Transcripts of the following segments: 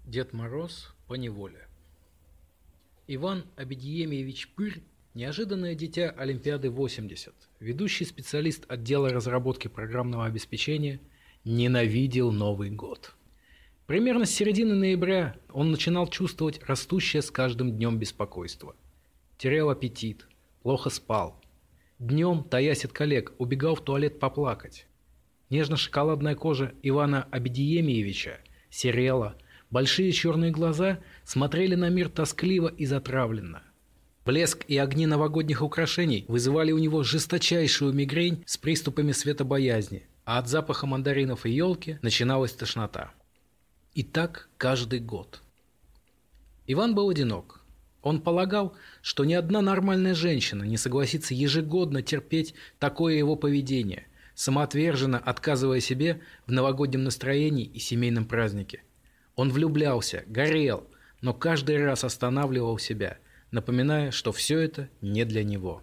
Дед Мороз поневоле. Иван Абидиемьевич Пырь – неожиданное дитя Олимпиады 80, ведущий специалист отдела разработки программного обеспечения, ненавидел Новый год. Примерно с середины ноября он начинал чувствовать растущее с каждым днем беспокойство. Терял аппетит, плохо спал. Днем, таясь от коллег, убегал в туалет поплакать. Нежно-шоколадная кожа Ивана Абидиемьевича серела, большие черные глаза смотрели на мир тоскливо и затравленно. Блеск и огни новогодних украшений вызывали у него жесточайшую мигрень с приступами светобоязни, а от запаха мандаринов и елки начиналась тошнота. И так каждый год. Иван был одинок. Он полагал, что ни одна нормальная женщина не согласится ежегодно терпеть такое его поведение, самоотверженно отказывая себе в новогоднем настроении и семейном празднике. Он влюблялся, горел, но каждый раз останавливал себя, напоминая, что все это не для него.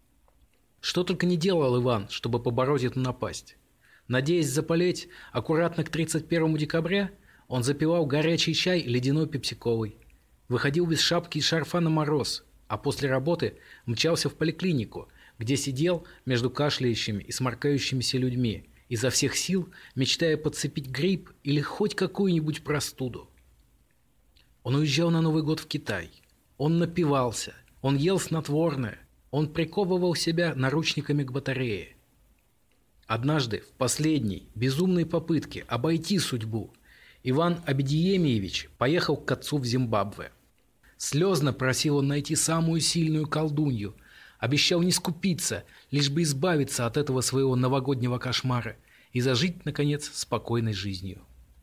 Что только не делал Иван, чтобы побороть эту напасть. Надеясь запалить аккуратно к 31 декабря, он запивал горячий чай ледяной пепсиколой, выходил без шапки и шарфа на мороз, а после работы мчался в поликлинику, где сидел между кашляющими и сморкающимися людьми, изо всех сил мечтая подцепить грипп или хоть какую-нибудь простуду. Он уезжал на Новый год в Китай. Он напивался, он ел снотворное, он приковывал себя наручниками к батарее. Однажды, в последней, безумной попытке обойти судьбу, Иван Абидиемьевич поехал к отцу в Зимбабве. Слезно просил он найти самую сильную колдунью, обещал не скупиться, лишь бы избавиться от этого своего новогоднего кошмара и зажить, наконец, спокойной жизнью.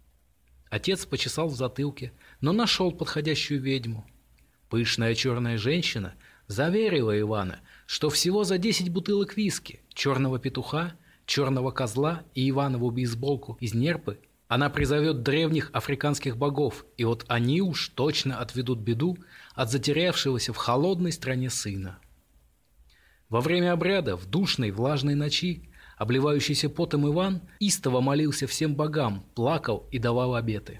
Отец почесал в затылке, но нашел подходящую ведьму. Пышная черная женщина заверила Ивана, что всего за 10 бутылок виски, черного петуха, черного козла и Иванову бейсболку из нерпы она призовет древних африканских богов, и вот они уж точно отведут беду от затерявшегося в холодной стране сына. Во время обряда, в душной влажной ночи, обливающийся потом Иван истово молился всем богам, плакал и давал обеты.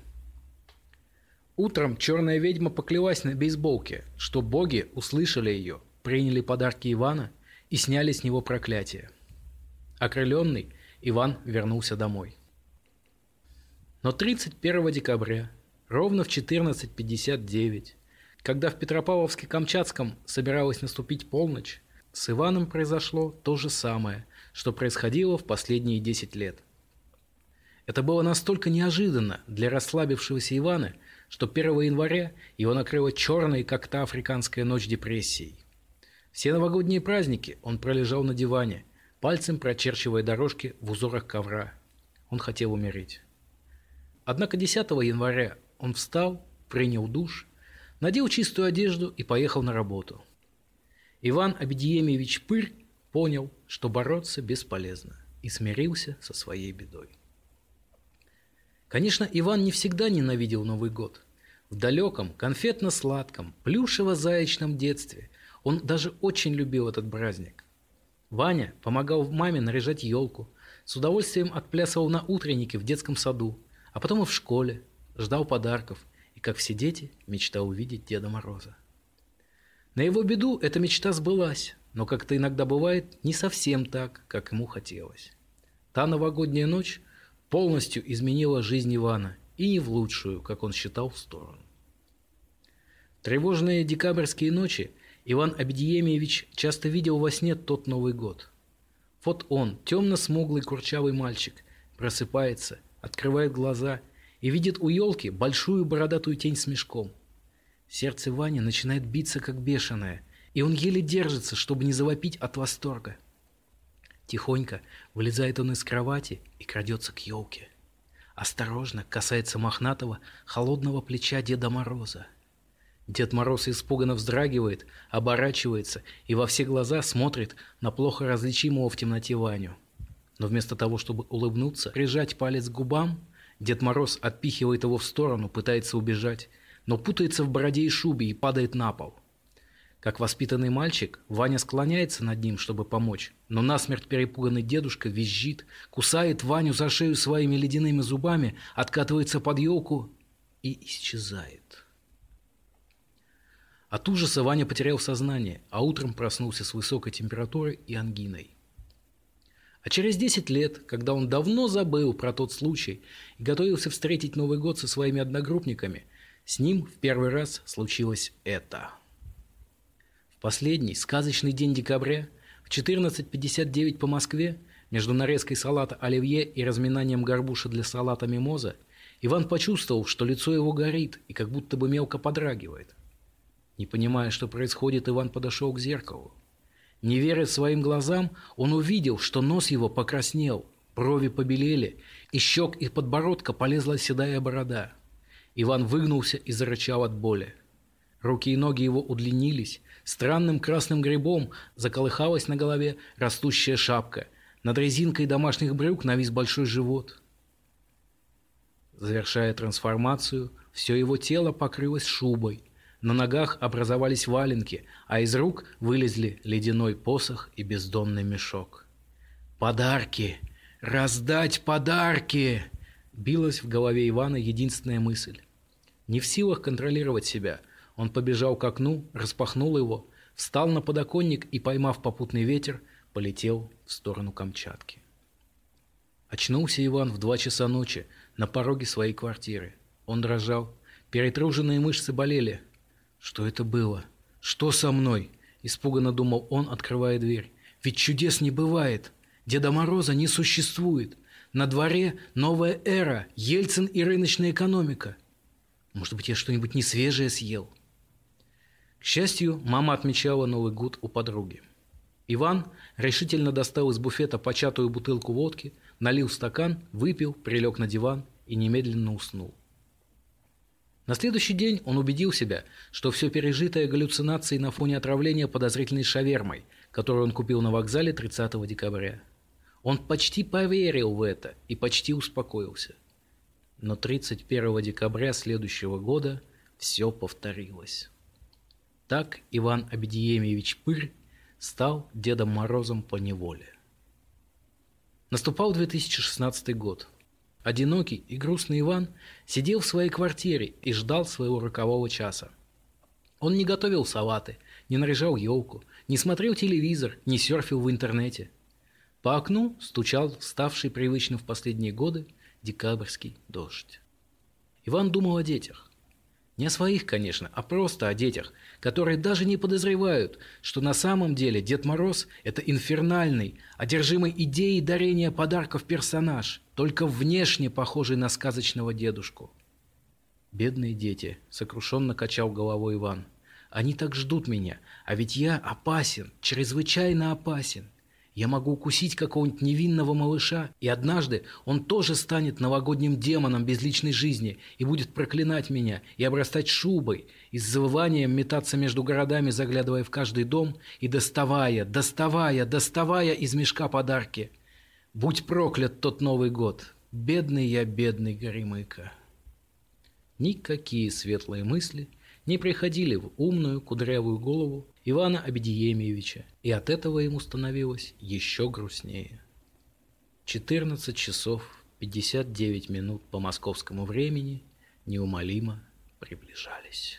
Утром черная ведьма поклялась на бейсболке, что боги услышали ее, приняли подарки Ивана и сняли с него проклятие. Окрыленный, Иван вернулся домой. Но 31 декабря, ровно в 14:59, когда в Петропавловске-Камчатском собиралась наступить полночь, с Иваном произошло то же самое, что происходило в последние 10 лет. Это было настолько неожиданно для расслабившегося Ивана, что 1 января его накрыла черной, как та африканская ночь, депрессией. Все новогодние праздники он пролежал на диване, пальцем прочерчивая дорожки в узорах ковра. Он хотел умереть. Однако 10 января он встал, принял душ, надел чистую одежду и поехал на работу. Иван Абидиемьевич Пырь понял, что бороться бесполезно, и смирился со своей бедой. Конечно, Иван не всегда ненавидел Новый год. В далеком, конфетно-сладком, плюшево-заячном детстве он даже очень любил этот праздник. Ваня помогал маме наряжать елку, с удовольствием отплясывал на утреннике в детском саду, а потом и в школе, ждал подарков и, как все дети, мечтал увидеть Деда Мороза. На его беду эта мечта сбылась, но, как это иногда бывает, не совсем так, как ему хотелось. Та новогодняя ночь полностью изменила жизнь Ивана, и не в лучшую, как он считал, в сторону. Тревожные декабрьские ночи Иван Абидиемьевич часто видел во сне тот Новый год. Вот он, темно-смуглый курчавый мальчик, просыпается, открывает глаза и видит у елки большую бородатую тень с мешком. Сердце Вани начинает биться как бешеное, и он еле держится, чтобы не завопить от восторга. Тихонько вылезает он из кровати и крадется к елке. Осторожно касается мохнатого, холодного плеча Деда Мороза. Дед Мороз испуганно вздрагивает, оборачивается и во все глаза смотрит на плохо различимого в темноте Ваню. Но вместо того, чтобы улыбнуться, прижать палец к губам, Дед Мороз отпихивает его в сторону, пытается убежать, но путается в бороде и шубе и падает на пол. Как воспитанный мальчик, Ваня склоняется над ним, чтобы помочь, но насмерть перепуганный дедушка визжит, кусает Ваню за шею своими ледяными зубами, откатывается под елку и исчезает. От ужаса Ваня потерял сознание, а утром проснулся с высокой температурой и ангиной. А через 10 лет, когда он давно забыл про тот случай и готовился встретить Новый год со своими одногруппниками, с ним в первый раз случилось это. В последний сказочный день декабря в 14:59 по Москве между нарезкой салата оливье и разминанием горбуша для салата мимоза Иван почувствовал, что лицо его горит и как будто бы мелко подрагивает. Не понимая, что происходит, Иван подошел к зеркалу. Не веря своим глазам, он увидел, что нос его покраснел, брови побелели, из щек и подбородка полезла седая борода. Иван выгнулся и зарычал от боли. Руки и ноги его удлинились, странным красным грибом заколыхалась на голове растущая шапка, над резинкой домашних брюк навис большой живот. Завершая трансформацию, все его тело покрылось шубой. На ногах образовались валенки, а из рук вылезли ледяной посох и бездонный мешок. «Подарки! Раздать подарки!» билась в голове Ивана единственная мысль. Не в силах контролировать себя, он побежал к окну, распахнул его, встал на подоконник и, поймав попутный ветер, полетел в сторону Камчатки. Очнулся Иван в 2 часа ночи на пороге своей квартиры. Он дрожал, перетруженные мышцы болели. «Что это было? Что со мной?» – испуганно думал он, открывая дверь. «Ведь чудес не бывает. Деда Мороза не существует. На дворе новая эра, Ельцин и рыночная экономика. Может быть, я что-нибудь несвежее съел?» К счастью, мама отмечала Новый год у подруги. Иван решительно достал из буфета початую бутылку водки, налил стакан, выпил, прилег на диван и немедленно уснул. На следующий день он убедил себя, что все пережитое галлюцинацией на фоне отравления подозрительной шавермой, которую он купил на вокзале 30 декабря. Он почти поверил в это и почти успокоился. Но 31 декабря следующего года все повторилось. Так Иван Абидиемьевич Пырь стал Дедом Морозом по неволе. Наступал 2016 год. Одинокий и грустный Иван сидел в своей квартире и ждал своего рокового часа. Он не готовил салаты, не наряжал елку, не смотрел телевизор, не серфил в интернете. По окну стучал ставший привычным в последние годы декабрьский дождь. Иван думал о детях. Не о своих, конечно, а просто о детях, которые даже не подозревают, что на самом деле Дед Мороз – это инфернальный, одержимый идеей дарения подарков персонаж, только внешне похожий на сказочного дедушку. «Бедные дети», – сокрушенно качал головой Иван. «Они так ждут меня, а ведь я опасен, чрезвычайно опасен. Я могу укусить какого-нибудь невинного малыша, и однажды он тоже станет новогодним демоном без личной жизни и будет проклинать меня и обрастать шубой, и с завыванием метаться между городами, заглядывая в каждый дом и доставая из мешка подарки. Будь проклят тот Новый год! Бедный я, бедный Горемыка!» Никакие светлые мысли не приходили в умную кудрявую голову Ивана Абидиемьевича, и от этого ему становилось еще грустнее. 14 часов 59 минут по московскому времени неумолимо приближались.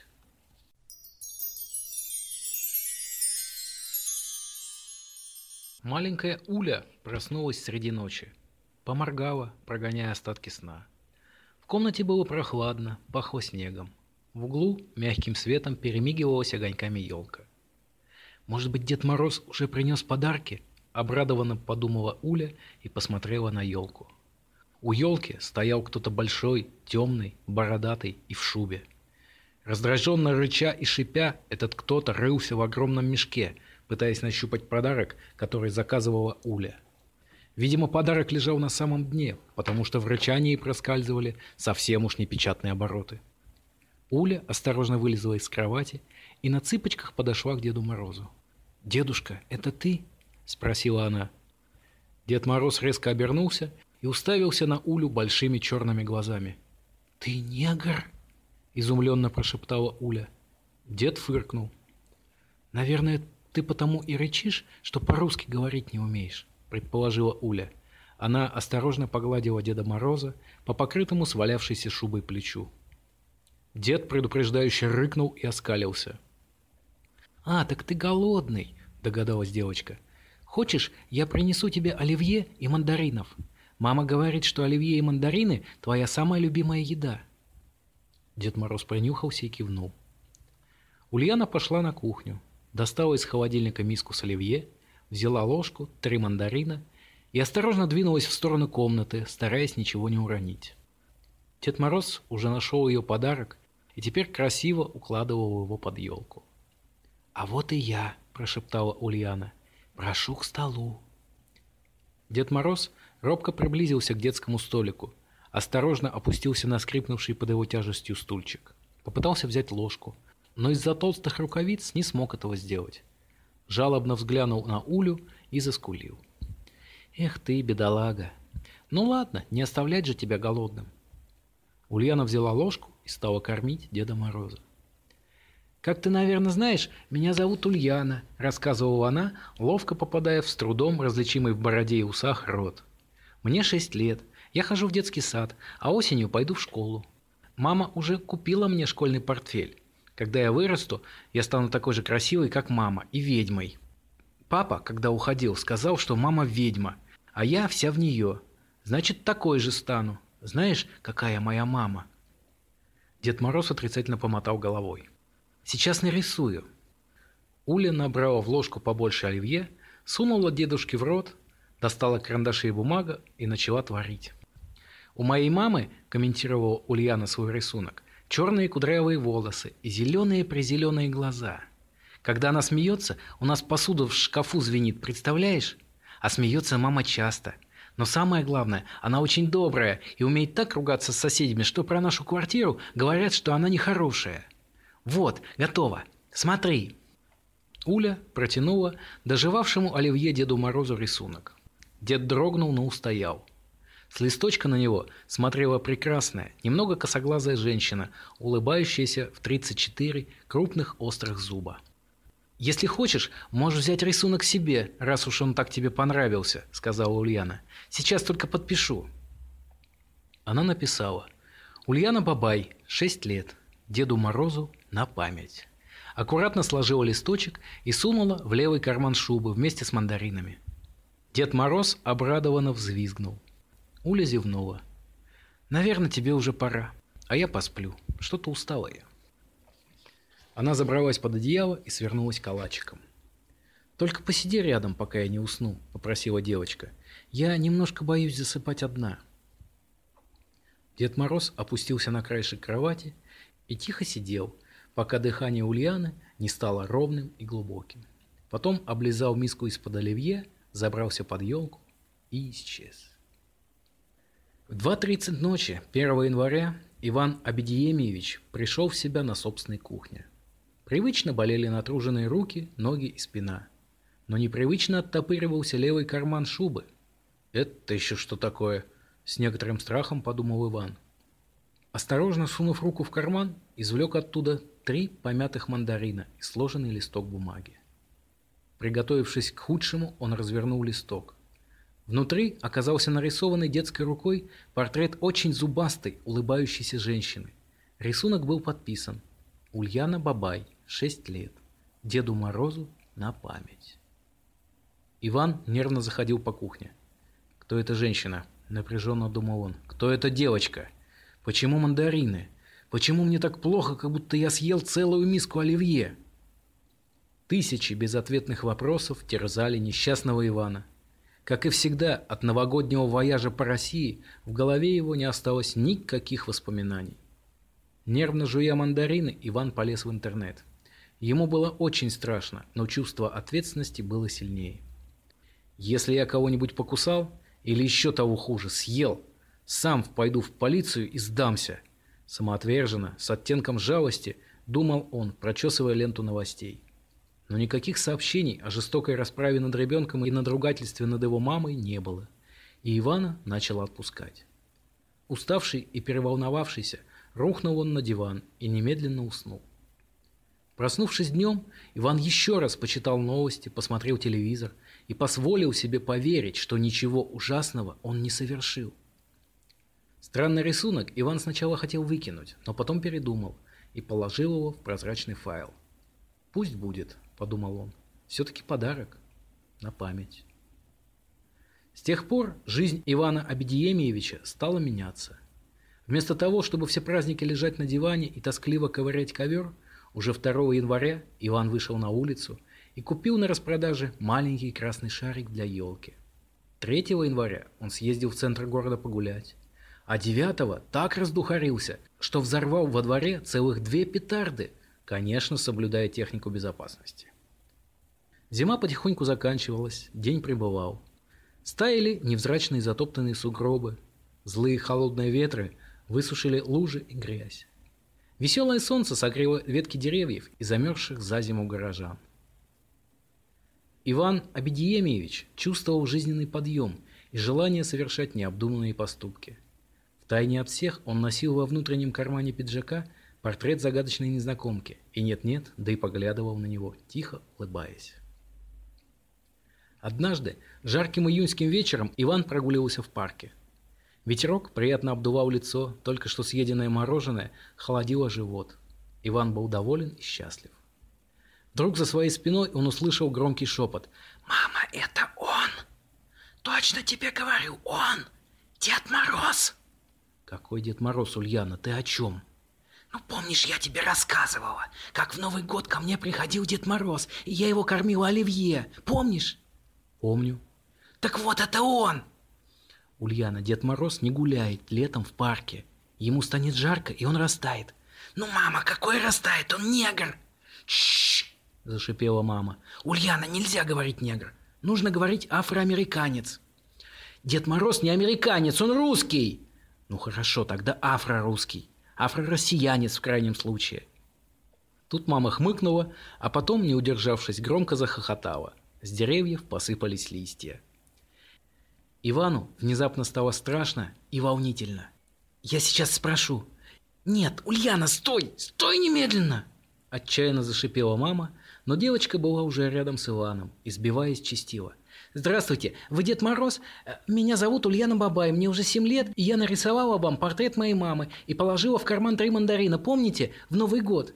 Маленькая Уля проснулась среди ночи, поморгала, прогоняя остатки сна. В комнате было прохладно, пахло снегом. В углу мягким светом перемигивалась огоньками елка. «Может быть, Дед Мороз уже принес подарки?» – обрадованно подумала Уля и посмотрела на елку. У елки стоял кто-то большой, темный, бородатый и в шубе. Раздраженно рыча и шипя, этот кто-то рылся в огромном мешке, пытаясь нащупать подарок, который заказывала Уля. Видимо, подарок лежал на самом дне, потому что в рычании проскальзывали совсем уж непечатные обороты. Уля осторожно вылезла из кровати и на цыпочках подошла к Деду Морозу. «Дедушка, это ты?» – спросила она. Дед Мороз резко обернулся и уставился на Улю большими черными глазами. «Ты негр?» – изумленно прошептала Уля. Дед фыркнул. «Наверное, ты потому и рычишь, что по-русски говорить не умеешь», – предположила Уля. Она осторожно погладила Деда Мороза по покрытому свалявшейся шубой плечу. Дед предупреждающе рыкнул и оскалился. «А, так ты голодный», — догадалась девочка. «Хочешь, я принесу тебе оливье и мандаринов? Мама говорит, что оливье и мандарины — твоя самая любимая еда». Дед Мороз принюхался и кивнул. Ульяна пошла на кухню, достала из холодильника миску с оливье, взяла ложку, 3 мандарина и осторожно двинулась в сторону комнаты, стараясь ничего не уронить. Дед Мороз уже нашел ее подарок и теперь красиво укладывал его под елку. «А вот и я», — прошептала Ульяна, — «прошу к столу». Дед Мороз робко приблизился к детскому столику, осторожно опустился на скрипнувший под его тяжестью стульчик. Попытался взять ложку, но из-за толстых рукавиц не смог этого сделать. Жалобно взглянул на Улю и заскулил. «Эх ты, бедолага! Ну ладно, не оставлять же тебя голодным». Ульяна взяла ложку и стала кормить Деда Мороза. «Как ты, наверное, знаешь, меня зовут Ульяна», — рассказывала она, ловко попадая в с трудом различимый в бороде и усах рот. «Мне 6 лет, я хожу в детский сад, а осенью пойду в школу. Мама уже купила мне школьный портфель. Когда я вырасту, я стану такой же красивой, как мама, и ведьмой. Папа, когда уходил, сказал, что мама ведьма, а я вся в нее. Значит, такой же стану. Знаешь, какая моя мама?» Дед Мороз отрицательно помотал головой. «Сейчас нарисую». Уля набрала в ложку побольше оливье, сунула дедушке в рот, достала карандаши и бумага и начала творить. «У моей мамы, — комментировала Ульяна свой рисунок, — черные кудрявые волосы и зеленые-призеленые глаза. Когда она смеется, у нас посуда в шкафу звенит, представляешь? А смеется мама часто. Но самое главное, она очень добрая и умеет так ругаться с соседями, что про нашу квартиру говорят, что она нехорошая. Вот, готово. Смотри». Уля протянула доживавшему оливье Деду Морозу рисунок. Дед дрогнул, но устоял. С листочка на него смотрела прекрасная, немного косоглазая женщина, улыбающаяся в 34 крупных острых зуба. «Если хочешь, можешь взять рисунок себе, раз уж он так тебе понравился», — сказала Ульяна. «Сейчас только подпишу». Она написала: «Ульяна Бабай, 6 лет, Деду Морозу на память». Аккуратно сложила листочек и сунула в левый карман шубы вместе с мандаринами. Дед Мороз обрадованно взвизгнул. Уля зевнула. «Наверное, тебе уже пора, а я посплю. Что-то устала я». Она забралась под одеяло и свернулась калачиком. «Только посиди рядом, пока я не усну», — попросила девочка. «Я немножко боюсь засыпать одна». Дед Мороз опустился на краешек кровати и тихо сидел, пока дыхание Ульяны не стало ровным и глубоким. Потом облизал миску из-под оливье, забрался под елку и исчез. В 2:30 ночи 1 января Иван Абидиемьевич пришел в себя на собственной кухне. Привычно болели натруженные руки, ноги и спина. Но непривычно оттопыривался левый карман шубы. «Это еще что такое?» — с некоторым страхом подумал Иван. Осторожно сунув руку в карман, извлек оттуда 3 помятых мандарина и сложенный листок бумаги. Приготовившись к худшему, он развернул листок. Внутри оказался нарисованный детской рукой портрет очень зубастой, улыбающейся женщины. Рисунок был подписан: «Ульяна Бабай, 6 лет. Деду Морозу на память». Иван нервно заходил по кухне. «Кто эта женщина?» — напряженно думал он. «Кто эта девочка? Почему мандарины? Почему мне так плохо, как будто я съел целую миску оливье?» Тысячи безответных вопросов терзали несчастного Ивана. Как и всегда, от новогоднего вояжа по России в голове его не осталось никаких воспоминаний. Нервно жуя мандарины, Иван полез в интернет. Ему было очень страшно, но чувство ответственности было сильнее. «Если я кого-нибудь покусал, или еще того хуже, съел, сам пойду в полицию и сдамся», — самоотверженно, с оттенком жалости, думал он, прочесывая ленту новостей. Но никаких сообщений о жестокой расправе над ребенком и надругательстве над его мамой не было, и Ивана начало отпускать. Уставший и переволновавшийся, рухнул он на диван и немедленно уснул. Проснувшись днем, Иван еще раз почитал новости, посмотрел телевизор и позволил себе поверить, что ничего ужасного он не совершил. Странный рисунок Иван сначала хотел выкинуть, но потом передумал. и положил его в прозрачный файл. «Пусть будет», — подумал он, — «все-таки подарок на память». С тех пор жизнь Ивана Абидиемьевича стала меняться. Вместо того, чтобы все праздники лежать на диване и тоскливо ковырять ковер, уже 2 января Иван вышел на улицу и купил на распродаже маленький красный шарик для елки. 3 января он съездил в центр города погулять, а 9 так раздухарился, что взорвал во дворе целых 2 петарды, конечно, соблюдая технику безопасности. Зима потихоньку заканчивалась, день прибывал. Стаяли невзрачные затоптанные сугробы, злые холодные ветры высушили лужи и грязь. Веселое солнце согрело ветки деревьев и замерзших за зиму горожан. Иван Абидиемьевич чувствовал жизненный подъем и желание совершать необдуманные поступки. Втайне от всех он носил во внутреннем кармане пиджака портрет загадочной незнакомки и нет-нет, да и поглядывал на него, тихо улыбаясь. Однажды, жарким июньским вечером, Иван прогуливался в парке. Ветерок приятно обдувал лицо, только что съеденное мороженое холодило живот. Иван был доволен и счастлив. Вдруг за своей спиной он услышал громкий шепот. «Мама, это он! Точно тебе говорю, он! Дед Мороз!» «Какой Дед Мороз, Ульяна? Ты о чем?» «Ну, помнишь, я тебе рассказывала, как в Новый год ко мне приходил Дед Мороз, и я его кормила оливье. Помнишь?» «Помню». «Так вот это он!» «Ульяна, Дед Мороз не гуляет летом в парке. Ему станет жарко, и он растает». «Ну, мама, какой растает? Он негр!» «Тш-ш-ш!» – зашипела мама. «Ульяна, нельзя говорить негр. Нужно говорить афроамериканец». «Дед Мороз не американец, он русский!» «Ну хорошо, тогда афрорусский. Афророссиянец в крайнем случае». Тут мама хмыкнула, а потом, не удержавшись, громко захохотала. С деревьев посыпались листья. Ивану внезапно стало страшно и волнительно. «Я сейчас спрошу». «Нет, Ульяна, стой! Стой немедленно!» Отчаянно зашипела мама, но девочка была уже рядом с Иваном, избиваясь чистила. «Здравствуйте, вы Дед Мороз? Меня зовут Ульяна Бабай, мне уже 7 лет, и я нарисовала вам портрет моей мамы и положила в карман 3 мандарина, помните, в Новый год?»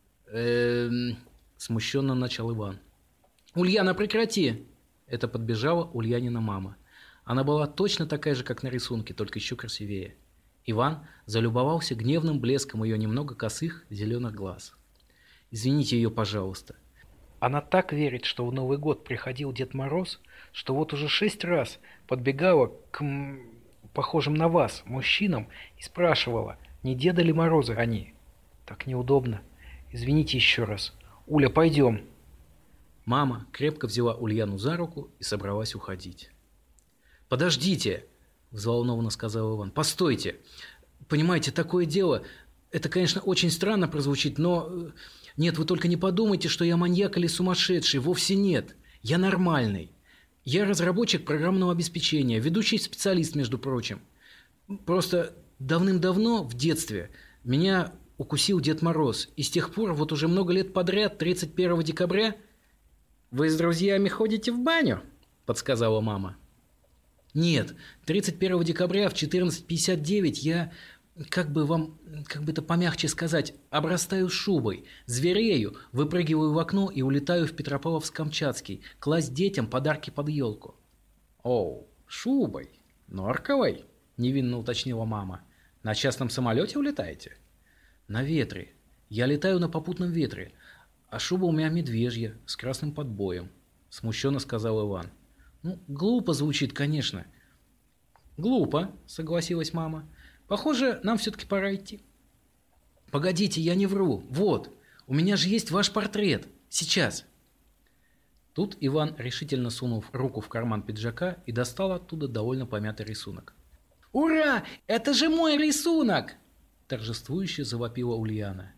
Смущенно начал Иван. «Ульяна, прекрати!» Это подбежала Ульянина мама. Она была точно такая же, как на рисунке, только еще красивее. Иван залюбовался гневным блеском ее немного косых зеленых глаз. «Извините ее, пожалуйста. Она так верит, что в Новый год приходил Дед Мороз, что вот уже 6 раз подбегала к похожим на вас мужчинам и спрашивала, не Деда ли Мороза они. Так неудобно. Извините еще раз. Уля, пойдем». Мама крепко взяла Ульяну за руку и собралась уходить. «Подождите!» – взволнованно сказал Иван. «Постойте! Понимаете, такое дело... Это, конечно, очень странно прозвучит, но... Нет, вы только не подумайте, что я маньяк или сумасшедший. Вовсе нет. Я нормальный. Я разработчик программного обеспечения, ведущий специалист, между прочим. Просто давным-давно, в детстве, меня укусил Дед Мороз. И с тех пор, вот уже много лет подряд, 31 декабря... «Вы с друзьями ходите в баню?» – подсказала мама. «Нет, 31 декабря в 14:59 я, как бы это помягче сказать, обрастаю шубой, зверею, выпрыгиваю в окно и улетаю в Петропавловск-Камчатский, класть детям подарки под елку». «Оу, шубой? Норковой?» – невинно уточнила мама. «На частном самолете улетаете?» «На ветре. Я летаю на попутном ветре. А шуба у меня медвежья, с красным подбоем», – смущенно сказал Иван. «Ну, глупо звучит, конечно». «Глупо», – согласилась мама. «Похоже, нам все-таки пора идти». «Погодите, я не вру. Вот, у меня же есть ваш портрет. Сейчас». Тут Иван решительно сунул руку в карман пиджака и достал оттуда довольно помятый рисунок. «Ура! Это же мой рисунок!» – торжествующе завопила Ульяна.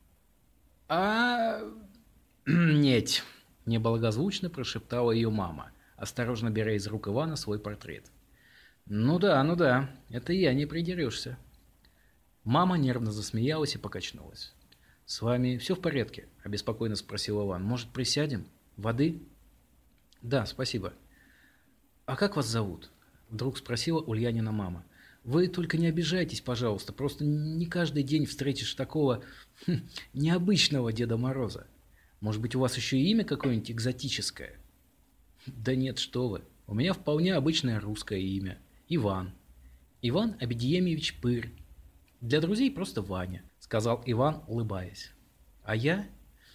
«Нет», – неблагозвучно прошептала ее мама, осторожно беря из рук Ивана свой портрет. Ну да, это я, не придерешься». Мама нервно засмеялась и покачнулась. «С вами все в порядке?» – обеспокоенно спросил Иван. «Может, присядем? Воды?» «Да, спасибо». «А как вас зовут?» – вдруг спросила Ульянина мама. Вы только не обижайтесь, пожалуйста, просто не каждый день встретишь такого необычного Деда Мороза. Может быть, у вас еще и имя какое-нибудь экзотическое? Да нет, что вы. У меня вполне обычное русское имя. Иван. Иван Абидиемьевич Пырь. Для друзей просто Ваня, сказал Иван, улыбаясь. А я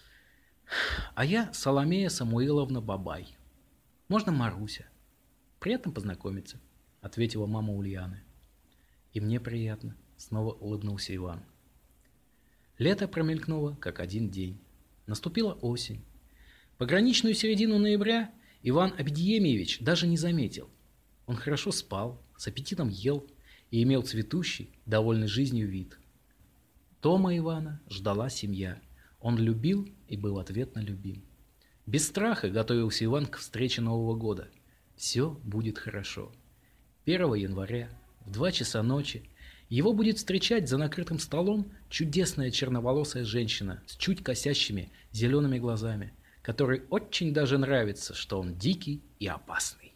Соломея Самуиловна Бабай. Можно Маруся. Приятно познакомиться, ответила мама Ульяны. И мне приятно, снова улыбнулся Иван. Лето промелькнуло, как один день. Наступила осень. Пограничную середину ноября Иван Абидиемьевич даже не заметил. Он хорошо спал, с аппетитом ел и имел цветущий, довольный жизнью вид. Дома Ивана ждала семья. Он любил и был ответно любим. Без страха готовился Иван к встрече Нового года. Все будет хорошо. 1 января в 2 часа ночи его будет встречать за накрытым столом чудесная черноволосая женщина с чуть косящими зелеными глазами, которой очень даже нравится, что он дикий и опасный.